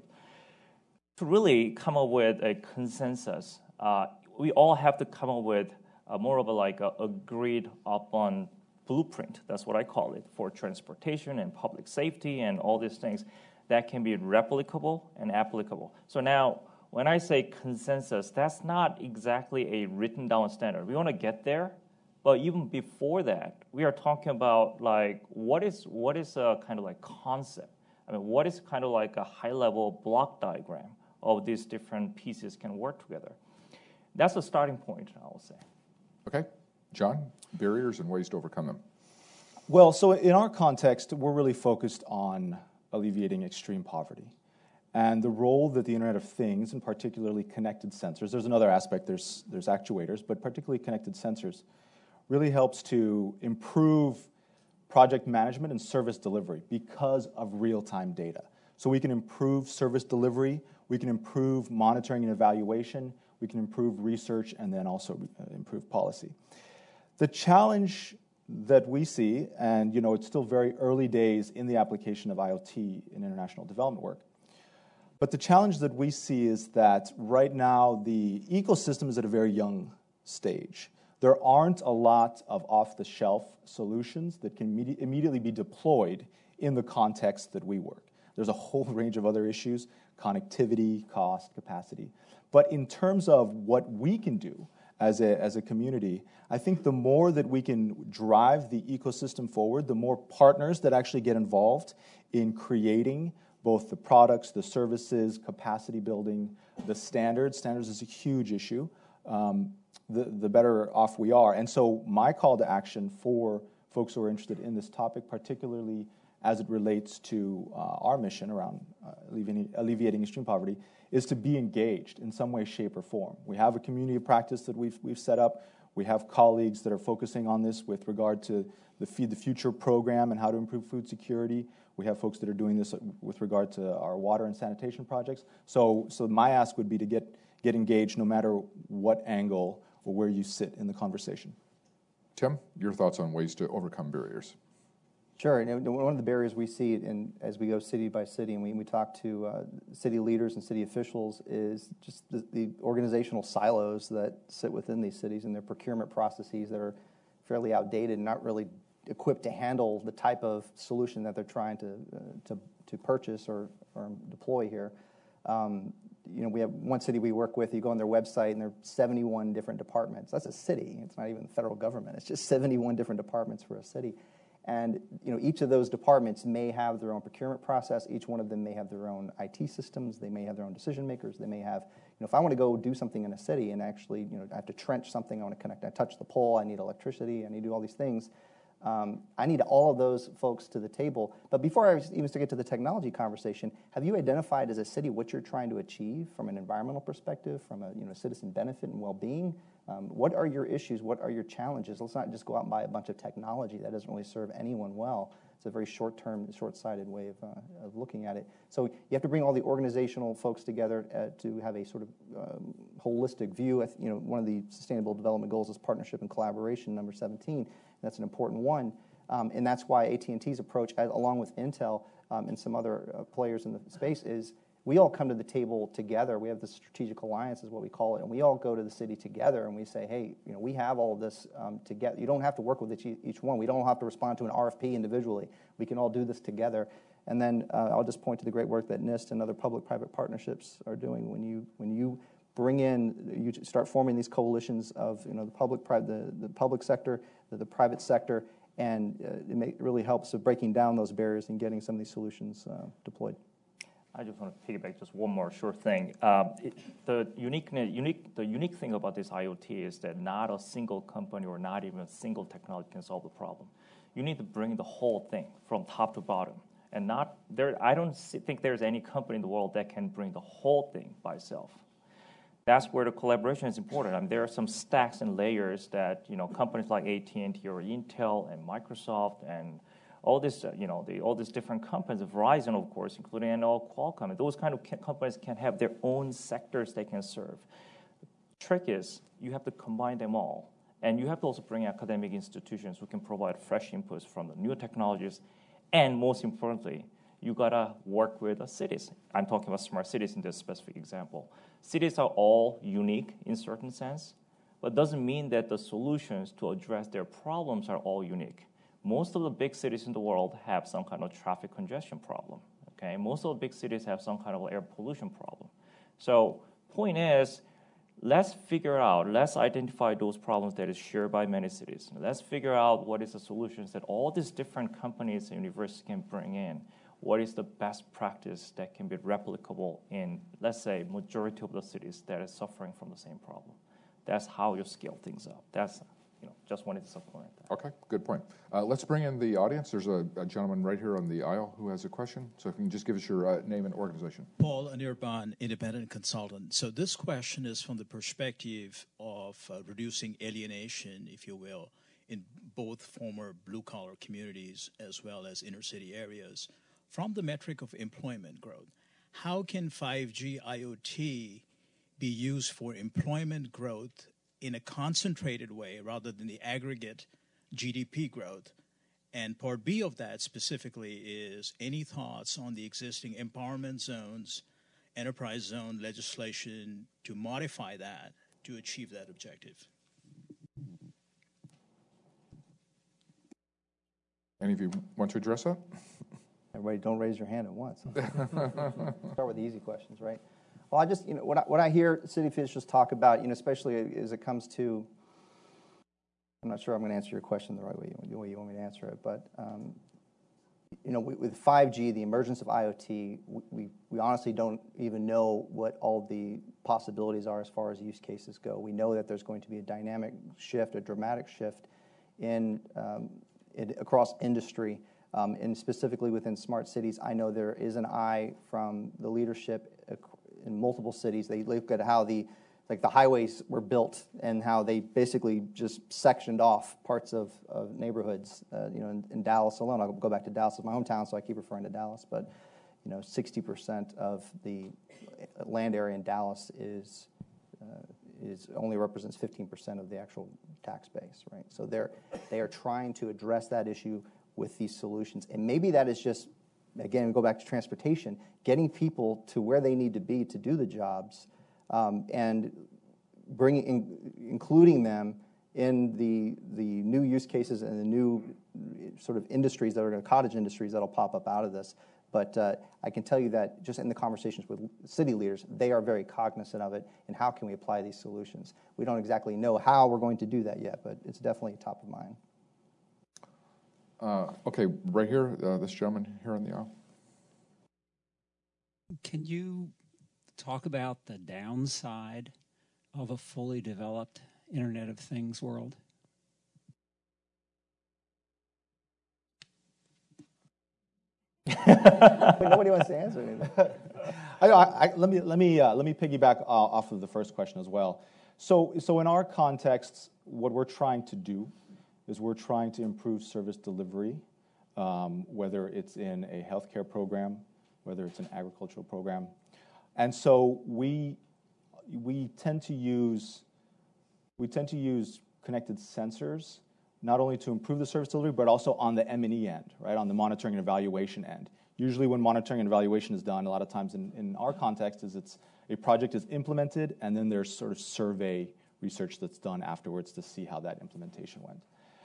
To really come up with a consensus, uh, we all have to come up with a more of a like a agreed upon blueprint, that's what I call it, for transportation and public safety and all these things that can be replicable and applicable. So now, when I say consensus, that's not exactly a written down standard. We want to get there, but even before that, we are talking about like what is what is a kind of like concept. I mean, what is kind of like a high level block diagram of these different pieces can work together. That's a starting point, I will say. Okay, John, barriers and ways to overcome them. Well, so in our context, we're really focused on alleviating extreme poverty and the role that the Internet of Things, and particularly connected sensors, there's another aspect, there's, there's actuators, but particularly connected sensors, really helps to improve project management and service delivery because of real-time data. So we can improve service delivery, we can improve monitoring and evaluation, we can improve research, and then also uh, improve policy. The challenge that we see, and you know, it's still very early days in the application of IoT in international development work, but the challenge that we see is that right now the ecosystem is at a very young stage. There aren't a lot of off-the-shelf solutions that can imme- immediately be deployed in the context that we work. There's a whole range of other issues, connectivity, cost, capacity. But in terms of what we can do as a, as a community, I think the more that we can drive the ecosystem forward, the more partners that actually get involved in creating both the products, the services, capacity building, the standards. Standards is a huge issue. Um, the, the better off we are. And so my call to action for folks who are interested in this topic, particularly as it relates to uh, our mission around uh, alleviating, alleviating extreme poverty, is to be engaged in some way, shape, or form. We have a community of practice that we've, we've set up. We have colleagues that are focusing on this with regard to the Feed the Future program and how to improve food security. We have folks that are doing this with regard to our water and sanitation projects. So, so my ask would be to get, get engaged no matter what angle or where you sit in the conversation. Tim, your thoughts on ways to overcome barriers? Sure. And one of the barriers we see in, as we go city by city and we, we talk to uh, city leaders and city officials is just the, the organizational silos that sit within these cities and their procurement processes that are fairly outdated and not really equipped to handle the type of solution that they're trying to uh, to, to purchase or, or deploy here. Um, you know, we have one city we work with, you go on their website and there are seventy-one different departments. That's a city. It's not even the federal government. It's just seventy-one different departments for a city. And you know, each of those departments may have their own procurement process. Each one of them may have their own I T systems. They may have their own decision makers. They may have, you know, if I want to go do something in a city and actually, you know, I have to trench something, I want to connect, I touch the pole, I need electricity, I need to do all these things. Um, I need all of those folks to the table. But before I even get to the technology conversation, have you identified as a city what you're trying to achieve from an environmental perspective, from a you know citizen benefit and well-being? Um, what are your issues? What are your challenges? Let's not just go out and buy a bunch of technology that doesn't really serve anyone well. It's a very short-term, short-sighted way of, uh, of looking at it. So you have to bring all the organizational folks together uh, to have a sort of um, holistic view. You know, one of the Sustainable Development Goals is partnership and collaboration, number seventeen. That's an important one, um, and that's why A T and T's approach, along with Intel um, and some other uh, players in the space, is we all come to the table together. We have the strategic alliance, is what we call it, and we all go to the city together and we say, hey, you know, we have all of this um, together. You don't have to work with each, each one. We don't have to respond to an R F P individually. We can all do this together. And then uh, I'll just point to the great work that NIST and other public-private partnerships are doing. When you when you bring in, you start forming these coalitions of, you know, the public, the, the public sector, the, the private sector, and uh, it, may, it really helps with breaking down those barriers and getting some of these solutions uh, deployed. I just want to piggyback just one more short thing. Um, it, the unique, unique, the unique thing about this IoT is that not a single company or not even a single technology can solve the problem. You need to bring the whole thing from top to bottom, and not there. I don't think there's any company in the world that can bring the whole thing by itself. That's where the collaboration is important. I mean, there are some stacks and layers that you know companies like A T and T or Intel and Microsoft and all this, uh, you know, the, all these different companies, Verizon, of course, including and all Qualcomm. And those kind of ca- companies can have their own sectors they can serve. The trick is you have to combine them all, and you have to also bring academic institutions who can provide fresh inputs from the new technologies, and most importantly, you gotta work with the cities. I'm talking about smart cities in this specific example. Cities are all unique in certain sense, but doesn't mean that the solutions to address their problems are all unique. Most of the big cities in the world have some kind of traffic congestion problem. Okay, most of the big cities have some kind of air pollution problem. So, point is, let's figure out, let's identify those problems that is shared by many cities. Let's figure out what is the solutions that all these different companies and universities can bring in. What is the best practice that can be replicable in, let's say, majority of the cities that are suffering from the same problem? That's how you scale things up. That's, you know, just wanted to supplement that. Okay, good point. Uh, let's bring in the audience. There's a, a gentleman right here on the aisle who has a question. So if you can just give us your uh, name and organization. Paul Anirban, independent consultant. So this question is from the perspective of uh, reducing alienation, if you will, in both former blue-collar communities as well as inner-city areas. From the metric of employment growth, how can five G IoT be used for employment growth in a concentrated way rather than the aggregate G D P growth? And part B of that specifically is any thoughts on the existing empowerment zones, enterprise zone legislation to modify that to achieve that objective? Any of you want to address that? Everybody, don't raise your hand at once. Start with the easy questions, right? Well, I just, you know, what I, what I hear city officials talk about, you know, especially as it comes to, I'm not sure I'm going to answer your question the right way, the way you want me to answer it, but, um, you know, with five G, the emergence of I O T, we, we honestly don't even know what all the possibilities are as far as use cases go. We know that there's going to be a dynamic shift, a dramatic shift in, um, in across industry. Um, and specifically within smart cities, I know there is an eye from the leadership in multiple cities. They look at how the like the highways were built and how they basically just sectioned off parts of, of neighborhoods. Uh, you know, in, in Dallas alone, I'll go back to Dallas as my hometown, so I keep referring to Dallas. But you know, sixty percent of the land area in Dallas is uh, is only represents fifteen percent of the actual tax base, right? So they're they are trying to address that issue with these solutions. And maybe that is just, again, go back to transportation, getting people to where they need to be to do the jobs, um, and bringing, in, including them in the the new use cases and the new sort of industries that are going to, cottage industries that'll pop up out of this. But uh, I can tell you that just in the conversations with city leaders, they are very cognizant of it and how can we apply these solutions. We don't exactly know how we're going to do that yet, but it's definitely top of mind. Uh, okay, right here, uh, this gentleman here on the aisle. Can you talk about the downside of a fully developed Internet of Things world? Nobody wants to answer anything. I, I, let me let me uh, let me piggyback uh, off of the first question as well. So so in our context, what we're trying to do is we're trying to improve service delivery, um, whether it's in a healthcare program, whether it's an agricultural program, and so we we tend to use we tend to use connected sensors not only to improve the service delivery, but also on the M and E end, right, on the monitoring and evaluation end. Usually when monitoring and evaluation is done, a lot of times in, in our context is it's a project is implemented and then there's sort of survey research that's done afterwards to see how that implementation went.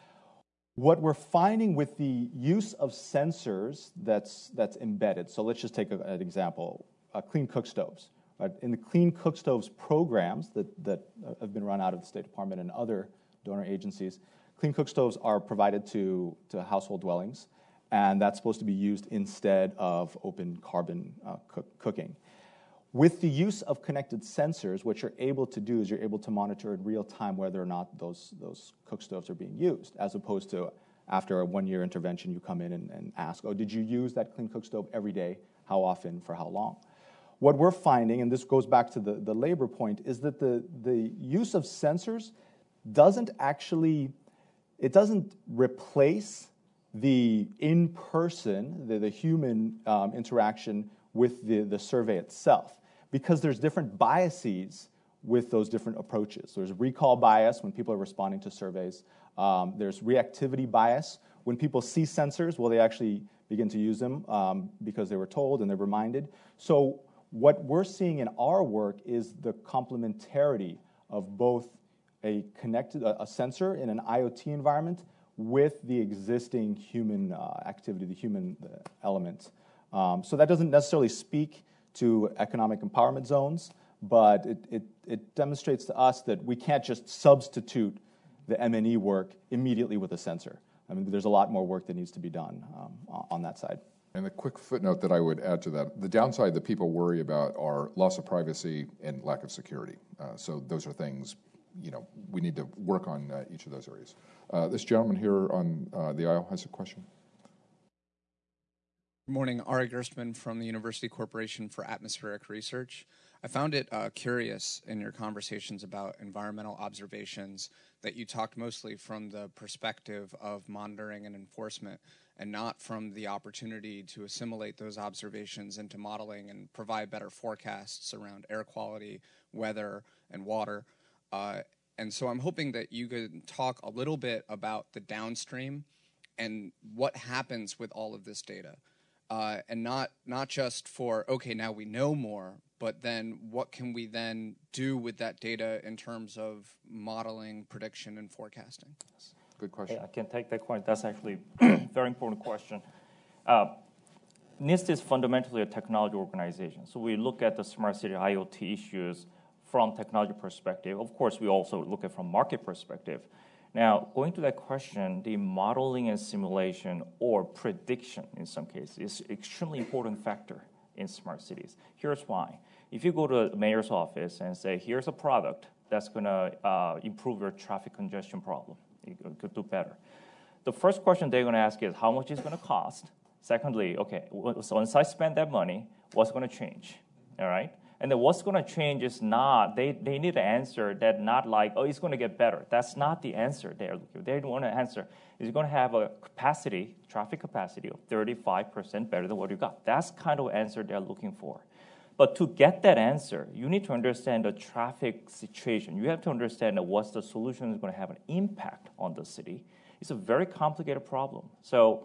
What we're finding with the use of sensors that's that's embedded, so let's just take a, an example, uh, clean cook stoves. Right? In the clean cook stoves programs that, that have been run out of the State Department and other donor agencies, clean cook stoves are provided to, to household dwellings, and that's supposed to be used instead of open carbon uh, cook, cooking. With the use of connected sensors, what you're able to do is you're able to monitor in real time whether or not those, those cook stoves are being used, as opposed to after a one-year intervention, you come in and, and ask, oh, did you use that clean cook stove every day? How often? For how long? What we're finding, and this goes back to the, the labor point, is that the, the use of sensors doesn't actually, it doesn't replace the in-person, the, the human um, interaction with the, the survey itself, because there's different biases with those different approaches. There's recall bias when people are responding to surveys. Um, there's reactivity bias. When people see sensors, will they actually begin to use them um, because they were told and they're reminded? So what we're seeing in our work is the complementarity of both a connected, a, a sensor in an I O T environment with the existing human uh, activity, the human uh, element. Um, so that doesn't necessarily speak to economic empowerment zones, but it, it, it demonstrates to us that we can't just substitute the M and E work immediately with a sensor. I mean, there's a lot more work that needs to be done um, on that side. And a quick footnote that I would add to that, the downside that people worry about are loss of privacy and lack of security. Uh, so those are things, you know, we need to work on uh, each of those areas. Uh, this gentleman here on uh, the aisle has a question. Good morning, Ari Gerstmann from the University Corporation for Atmospheric Research. I found it uh, curious in your conversations about environmental observations that you talked mostly from the perspective of monitoring and enforcement. and not from the opportunity to assimilate those observations into modeling and provide better forecasts around air quality, weather, and water. Uh, and so I'm hoping that you could talk a little bit about the downstream and what happens with all of this data. Uh, and not not just for, okay, now we know more, but then what can we then do with that data in terms of modeling, prediction, and forecasting? Good question. Yeah, I can take that question. That's actually a very important question. Uh, NIST is fundamentally a technology organization. So we look at the smart city IoT issues from technology perspective. Of course, we also look at from market perspective. Now, going to that question, the modeling and simulation or prediction in some cases is an extremely important factor in smart cities. Here's why. If you go to the mayor's office and say, here's a product that's going to uh, improve your traffic congestion problem, you could do better. The first question they're going to ask is, how much is it going to cost? Secondly, okay, so once I spend that money, what's going to change, all right? And then what's going to change is not, they, they need an answer that not like, oh, it's going to get better. That's not the answer they're looking for. They want to answer, is it going to have a capacity, traffic capacity of thirty-five percent better than what you got? That's kind of answer they're looking for. But to get that answer, you need to understand the traffic situation. You have to understand that what's the solution is going to have an impact on the city. It's a very complicated problem. So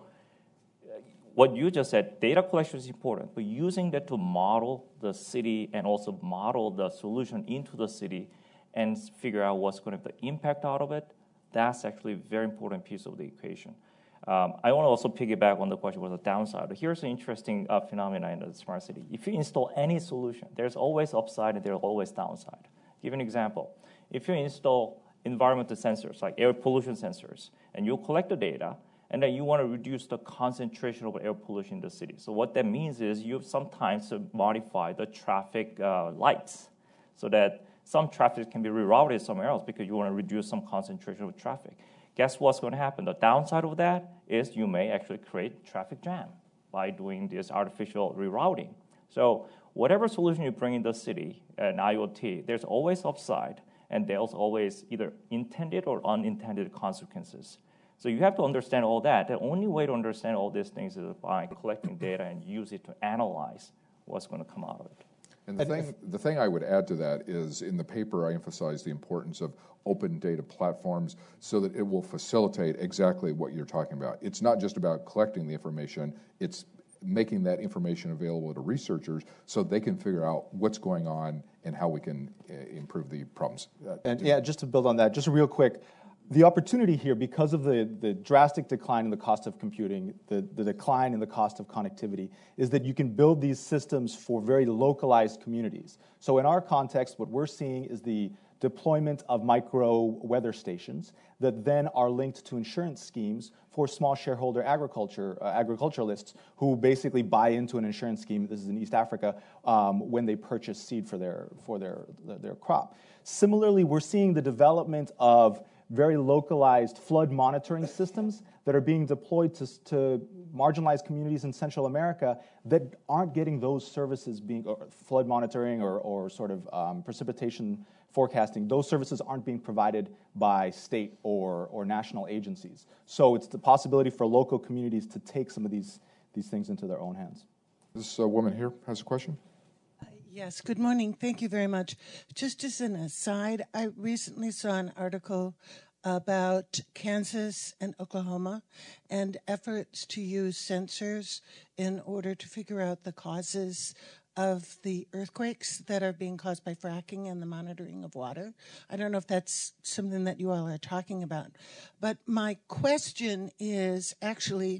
what you just said, data collection is important, but using that to model the city and also model the solution into the city and figure out what's going to be the impact out of it, that's actually a very important piece of the equation. Um, I want to also piggyback on the question about the downside. Here's an interesting uh, phenomenon in the smart city. If you install any solution, there's always upside and there's always downside. I'll give you an example. If you install environmental sensors, like air pollution sensors, and you collect the data, and then you want to reduce the concentration of air pollution in the city. So what that means is you sometimes modify the traffic uh, lights so that some traffic can be rerouted somewhere else because you want to reduce some concentration of traffic. Guess what's going to happen? The downside of that is you may actually create traffic jam by doing this artificial rerouting. So whatever solution you bring in the city, an IoT, there's always upside, and there's always either intended or unintended consequences. So you have to understand all that. The only way to understand all these things is by collecting data and use it to analyze what's going to come out of it. And the thing, the thing I would add to that is in the paper I emphasize the importance of open data platforms so that it will facilitate exactly what you're talking about. It's not just about collecting the information, it's making that information available to researchers so they can figure out what's going on and how we can uh, improve the problems. Uh, and yeah, just to build on that, just real quick, the opportunity here, because of the, the drastic decline in the cost of computing, the, the decline in the cost of connectivity, is that you can build these systems for very localized communities. So in our context, what we're seeing is the deployment of micro weather stations that then are linked to insurance schemes for small shareholder agriculture uh, agriculturalists who basically buy into an insurance scheme. This is in East Africa um, when they purchase seed for their for their their crop. Similarly, we're seeing the development of very localized flood monitoring systems that are being deployed to, to marginalized communities in Central America that aren't getting those services, being or flood monitoring or, or sort of um, precipitation forecasting. Those services aren't being provided by state or, or national agencies. So it's the possibility for local communities to take some of these, these things into their own hands. This uh, woman here has a question. Yes, good morning. Thank you very much. Just as an aside, I recently saw an article about Kansas and Oklahoma and efforts to use sensors in order to figure out the causes of the earthquakes that are being caused by fracking and the monitoring of water. I don't know if that's something that you all are talking about. But my question is actually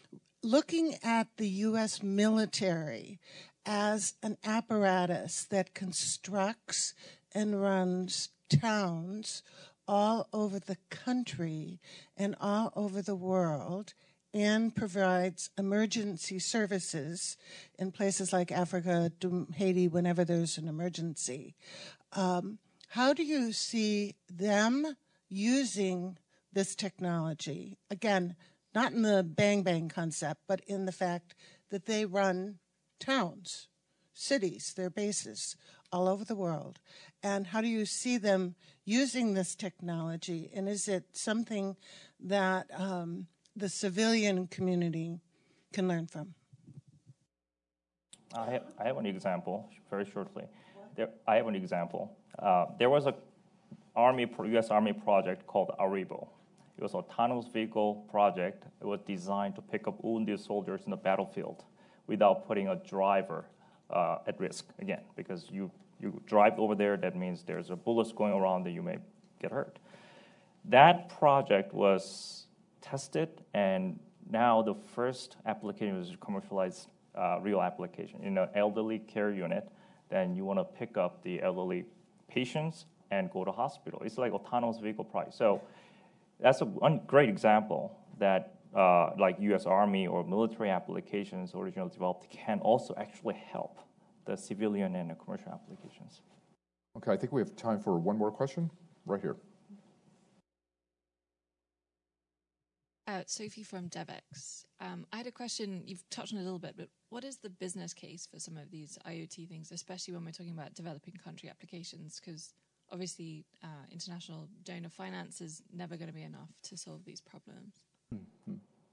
looking at the U S military as an apparatus that constructs and runs towns all over the country and all over the world and provides emergency services in places like Africa, Haiti, whenever there's an emergency. Um, how do you see them using this technology? Again, not in the bang bang concept, but in the fact that they run towns, cities, their bases all over the world. And how do you see them using this technology? And is it something that um, the civilian community can learn from? I have, I have an example, very shortly. There, I have an example. Uh, there was a Army, U S Army project called Aribo. It was an autonomous vehicle project. It was designed to pick up wounded soldiers in the battlefield without putting a driver uh, at risk, again, because you, you drive over there, that means there's a bullets going around that you may get hurt. That project was tested, and now the first application was commercialized, uh, real application. In an elderly care unit, then you want to pick up the elderly patients and go to hospital. It's like autonomous vehicle project. So that's a one great example that uh, like U S Army or military applications originally developed can also actually help the civilian and the commercial applications. Okay, I think we have time for one more question right here. Uh, Sophie from DevX. Um, I had a question, you've touched on it a little bit, but what is the business case for some of these IoT things, especially when we're talking about developing country applications? Because obviously uh, international donor finance is never going to be enough to solve these problems. Mm-hmm.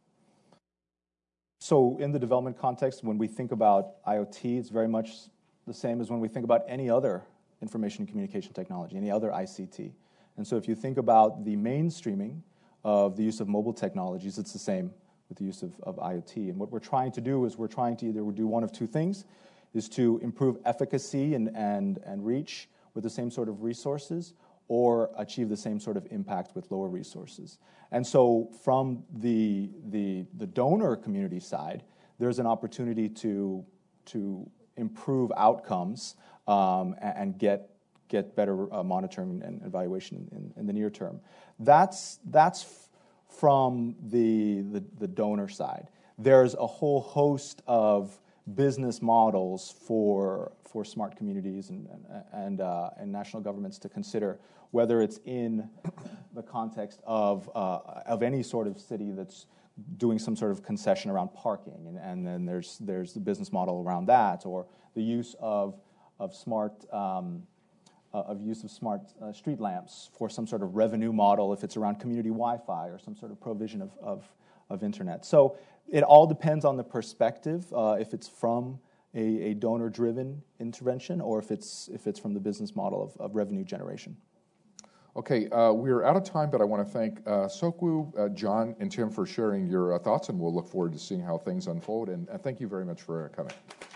So in the development context, when we think about IoT, it's very much the same as when we think about any other information and communication technology, any other I C T. And so if you think about the mainstreaming of the use of mobile technologies, it's the same with the use of, of IoT. And what we're trying to do is we're trying to either do one of two things, is to improve efficacy and, and, and reach with the same sort of resources, or achieve the same sort of impact with lower resources. And so from the, the, the donor community side, there's an opportunity to, to improve outcomes um, and, and get get better uh, monitoring and evaluation in, in the near term. That's, that's f- from the, the, the donor side. There's a whole host of business models for, for smart communities and, and, uh, and national governments to consider, whether it's in the context of, uh, of any sort of city that's doing some sort of concession around parking, and, and then there's, there's the business model around that, or the use of, of smart um, Uh, of use of smart uh, street lamps for some sort of revenue model if it's around community Wi-Fi or some sort of provision of, of, of internet. So it all depends on the perspective, uh, if it's from a, a donor-driven intervention or if it's, if it's from the business model of, of revenue generation. Okay, uh, we're out of time, but I want to thank uh, Sok-Woo, uh, John, and Tim for sharing your uh, thoughts, and we'll look forward to seeing how things unfold. And uh, thank you very much for coming.